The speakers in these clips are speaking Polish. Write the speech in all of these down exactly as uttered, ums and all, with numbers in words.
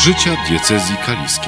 życia diecezji kaliskiej.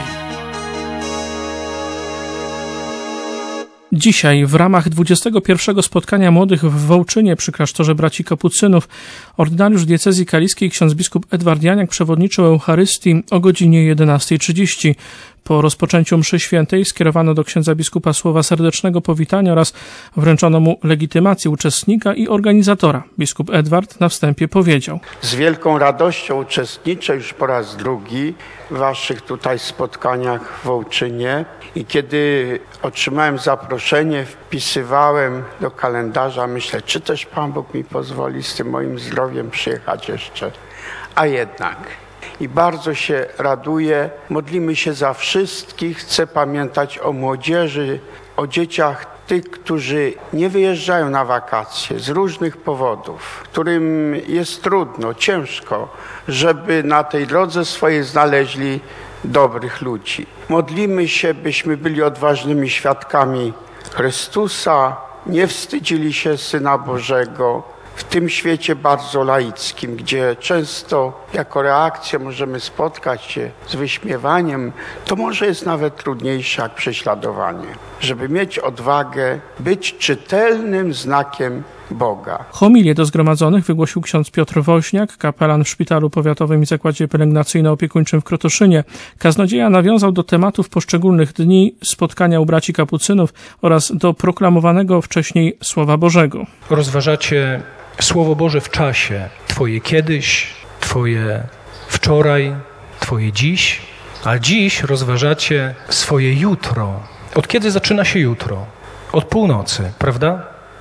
Dzisiaj w ramach dwudziestego pierwszego spotkania młodych w Wołczynie przy klasztorze braci kapucynów ordynariusz diecezji kaliskiej ksiądz biskup Edward Janiak przewodniczył Eucharystii o godzinie jedenastej trzydzieści. Po rozpoczęciu mszy świętej skierowano do księdza biskupa słowa serdecznego powitania oraz wręczono mu legitymację uczestnika i organizatora. Biskup Edward na wstępie powiedział: Z wielką radością uczestniczę już po raz drugi w waszych tutaj spotkaniach w Wołczynie i kiedy otrzymałem zaproszenie, wpisywałem do kalendarza, myślę, czy też Pan Bóg mi pozwoli z tym moim zdrowiem przyjechać jeszcze, a jednak. I bardzo się raduję. Modlimy się za wszystkich. Chcę pamiętać o młodzieży, o dzieciach tych, którzy nie wyjeżdżają na wakacje z różnych powodów, którym jest trudno, ciężko, żeby na tej drodze swojej znaleźli dobrych ludzi. Modlimy się, byśmy byli odważnymi świadkami Chrystusa, nie wstydzili się Syna Bożego, w tym świecie bardzo laickim, gdzie często jako reakcję możemy spotkać się z wyśmiewaniem, to może jest nawet trudniejsze jak prześladowanie. Żeby mieć odwagę być czytelnym znakiem Boga. Homilię do zgromadzonych wygłosił ksiądz Piotr Woźniak, kapelan w Szpitalu Powiatowym i Zakładzie Pielęgnacyjno-Opiekuńczym w Krotoszynie. Kaznodzieja nawiązał do tematów poszczególnych dni spotkania u braci kapucynów oraz do proklamowanego wcześniej Słowa Bożego. Rozważacie Słowo Boże w czasie. Twoje kiedyś, Twoje wczoraj, Twoje dziś, a dziś rozważacie swoje jutro. Od kiedy zaczyna się jutro? Od północy, prawda?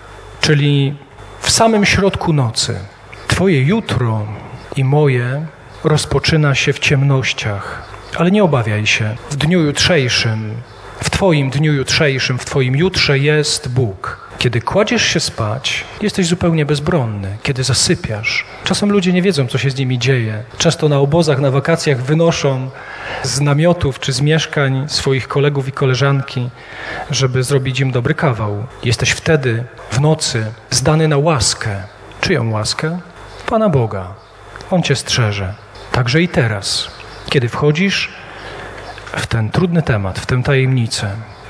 Czyli w samym środku nocy. Twoje jutro i moje rozpoczyna się w ciemnościach. Ale nie obawiaj się. W dniu jutrzejszym, w Twoim dniu jutrzejszym, w Twoim jutrze jest Bóg. Kiedy kładziesz się spać, jesteś zupełnie bezbronny. Kiedy zasypiasz, czasem ludzie nie wiedzą, co się z nimi dzieje. Często na obozach, na wakacjach wynoszą z namiotów czy z mieszkań swoich kolegów i koleżanki, żeby zrobić im dobry kawał. Jesteś wtedy, w nocy, zdany na łaskę. Czyją łaskę? Pana Boga. On cię strzeże. Także i teraz, kiedy wchodzisz w ten trudny temat, w tę tajemnicę.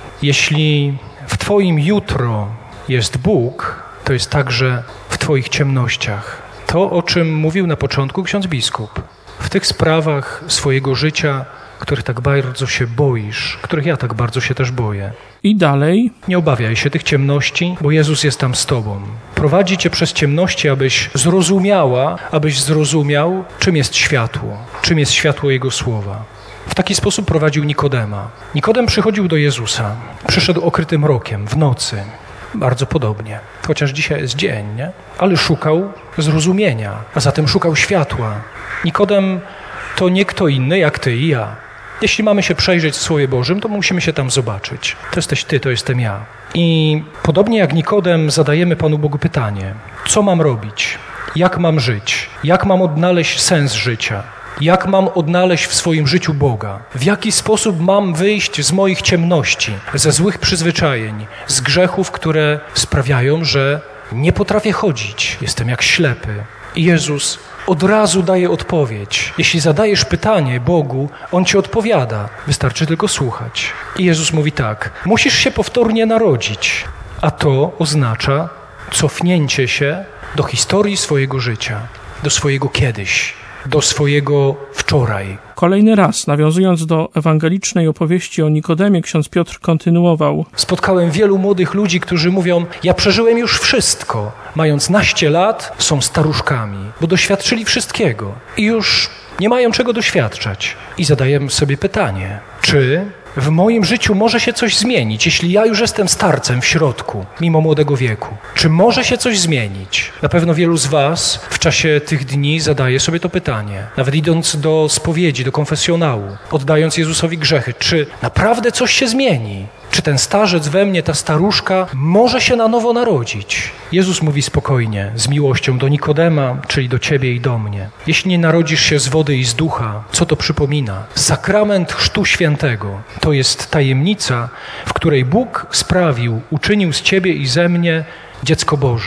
Jeśli w Twoim jutro jest Bóg, to jest także w Twoich ciemnościach. To, o czym mówił na początku ksiądz biskup. W tych sprawach swojego życia, których tak bardzo się boisz, których ja tak bardzo się też boję. I dalej. Nie obawiaj się tych ciemności, bo Jezus jest tam z Tobą. Prowadzi Cię przez ciemności, abyś zrozumiała, abyś zrozumiał, czym jest światło, czym jest światło Jego słowa. W taki sposób prowadził Nikodema. Nikodem przychodził do Jezusa. Przyszedł okryty mrokiem, w nocy. Bardzo podobnie. Chociaż dzisiaj jest dzień, nie? Ale szukał zrozumienia, a zatem szukał światła. Nikodem to nie kto inny jak ty i ja. Jeśli mamy się przejrzeć w Słowie Bożym, to musimy się tam zobaczyć. To jesteś ty, to jestem ja. I podobnie jak Nikodem zadajemy Panu Bogu pytanie. Co mam robić? Jak mam żyć? Jak mam odnaleźć sens życia? Jak mam odnaleźć w swoim życiu Boga? W jaki sposób mam wyjść z moich ciemności, ze złych przyzwyczajeń, z grzechów, które sprawiają, że nie potrafię chodzić, jestem jak ślepy. I Jezus od razu daje odpowiedź. Jeśli zadajesz pytanie Bogu, On ci odpowiada. Wystarczy tylko słuchać. I Jezus mówi tak: musisz się powtórnie narodzić, a to oznacza cofnięcie się do historii swojego życia, do swojego kiedyś, do swojego wczoraj. Kolejny raz, nawiązując do ewangelicznej opowieści o Nikodemie, ksiądz Piotr kontynuował. Spotkałem wielu młodych ludzi, którzy mówią: ja przeżyłem już wszystko. Mając naście lat, są staruszkami, bo doświadczyli wszystkiego i już nie mają czego doświadczać. I zadaję sobie pytanie, czy w moim życiu może się coś zmienić, jeśli ja już jestem starcem w środku, mimo młodego wieku? Czy może się coś zmienić? Na pewno wielu z was w czasie tych dni zadaje sobie to pytanie. Nawet idąc do spowiedzi, do konfesjonału, oddając Jezusowi grzechy. Czy naprawdę coś się zmieni? Czy ten starzec we mnie, ta staruszka może się na nowo narodzić? Jezus mówi spokojnie, z miłością do Nikodema, czyli do ciebie i do mnie. Jeśli nie narodzisz się z wody i z ducha, co to przypomina? Sakrament Chrztu Świętego to jest tajemnica, w której Bóg sprawił, uczynił z ciebie i ze mnie dziecko Boże.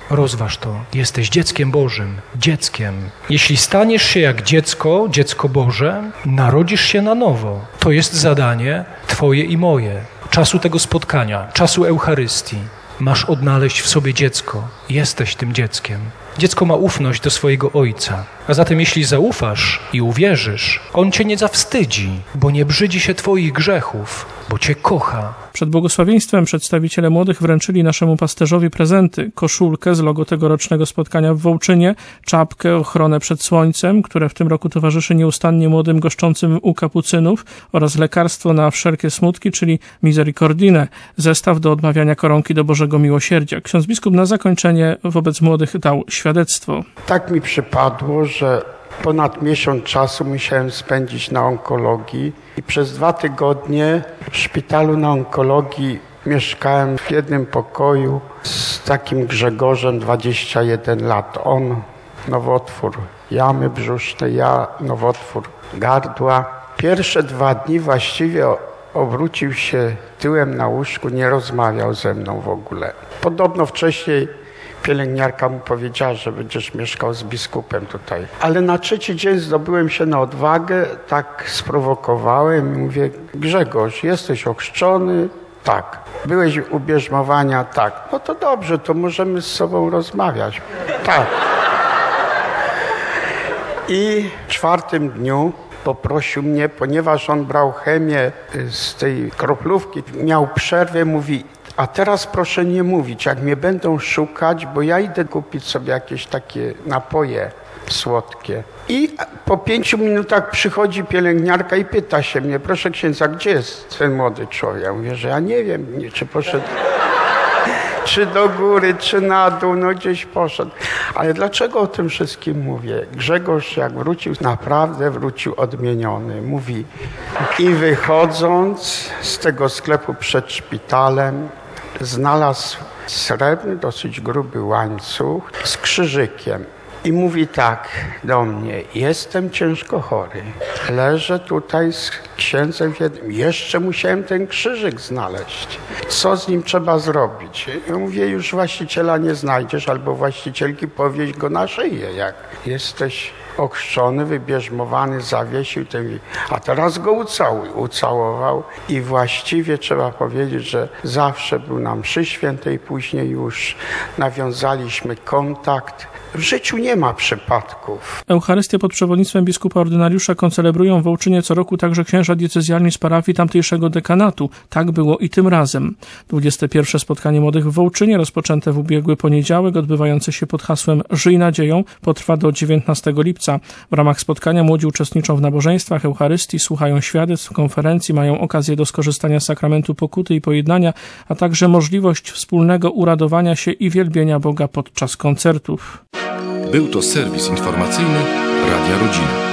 Rozważ to. Jesteś dzieckiem Bożym, dzieckiem. Jeśli staniesz się jak dziecko, dziecko Boże, narodzisz się na nowo. To jest zadanie Twoje i moje. Czasu tego spotkania, czasu Eucharystii. Masz odnaleźć w sobie dziecko. Jesteś tym dzieckiem. Dziecko ma ufność do swojego Ojca. A zatem jeśli zaufasz i uwierzysz, On Cię nie zawstydzi, bo nie brzydzi się Twoich grzechów, bo Cię kocha. Przed błogosławieństwem przedstawiciele młodych wręczyli naszemu pasterzowi prezenty, koszulkę z logo tegorocznego spotkania w Wołczynie, czapkę, ochronę przed słońcem, które w tym roku towarzyszy nieustannie młodym goszczącym u kapucynów, oraz lekarstwo na wszelkie smutki, czyli Misericordinę, zestaw do odmawiania koronki do Bożego Miłosierdzia. Ksiądz biskup na zakończenie wobec młodych dał świadectwo. Tak mi przypadło, że ponad miesiąc czasu musiałem spędzić na onkologii i przez dwa tygodnie w szpitalu na onkologii mieszkałem w jednym pokoju z takim Grzegorzem, dwadzieścia jeden lat. On nowotwór jamy brzusznej, ja nowotwór gardła. Pierwsze dwa dni właściwie obrócił się tyłem na łóżku, nie rozmawiał ze mną w ogóle. Podobno wcześniej pielęgniarka mu powiedziała, że będziesz mieszkał z biskupem tutaj. Ale na trzeci dzień zdobyłem się na odwagę, tak sprowokowałem i mówię: Grzegorz, jesteś ochrzczony? Tak. Byłeś u bierzmowania? Tak. No to dobrze, to możemy z sobą rozmawiać. Tak. I w czwartym dniu poprosił mnie, ponieważ on brał chemię z tej kroplówki, miał przerwę, mówi: a teraz proszę nie mówić, jak mnie będą szukać, bo ja idę kupić sobie jakieś takie napoje słodkie. I po pięciu minutach przychodzi pielęgniarka i pyta się mnie: proszę księdza, gdzie jest ten młody człowiek? Ja mówię, że ja nie wiem, nie, czy poszedł czy do góry, czy na dół, no gdzieś poszedł. Ale dlaczego o tym wszystkim mówię? Grzegorz, jak wrócił, naprawdę wrócił odmieniony. Mówi: i wychodząc z tego sklepu przed szpitalem, znalazł srebrny, dosyć gruby łańcuch z krzyżykiem. I mówi tak do mnie: jestem ciężko chory, leżę tutaj z księdzem w jednym, jeszcze musiałem ten krzyżyk znaleźć. Co z nim trzeba zrobić? Ja mówię: już właściciela nie znajdziesz, albo właścicielki, powieź go na szyję, jak jesteś ochrzczony, wybierzmowany, zawiesił ten, a teraz go ucałuj. Ucałował i właściwie trzeba powiedzieć, że zawsze był na mszy świętej, później już nawiązaliśmy kontakt. W życiu nie ma przypadków. Eucharystię pod przewodnictwem biskupa ordynariusza koncelebrują w Wołczynie co roku także księża diecezjalni z parafii tamtejszego dekanatu. Tak było i tym razem. dwudzieste pierwsze spotkanie młodych w Wołczynie, rozpoczęte w ubiegły poniedziałek, odbywające się pod hasłem Żyj nadzieją, potrwa do dziewiętnastego lipca. W ramach spotkania młodzi uczestniczą w nabożeństwach Eucharystii, słuchają świadectw, konferencji, mają okazję do skorzystania z sakramentu pokuty i pojednania, a także możliwość wspólnego uradowania się i wielbienia Boga podczas koncertów. Był to serwis informacyjny Radia Rodzina.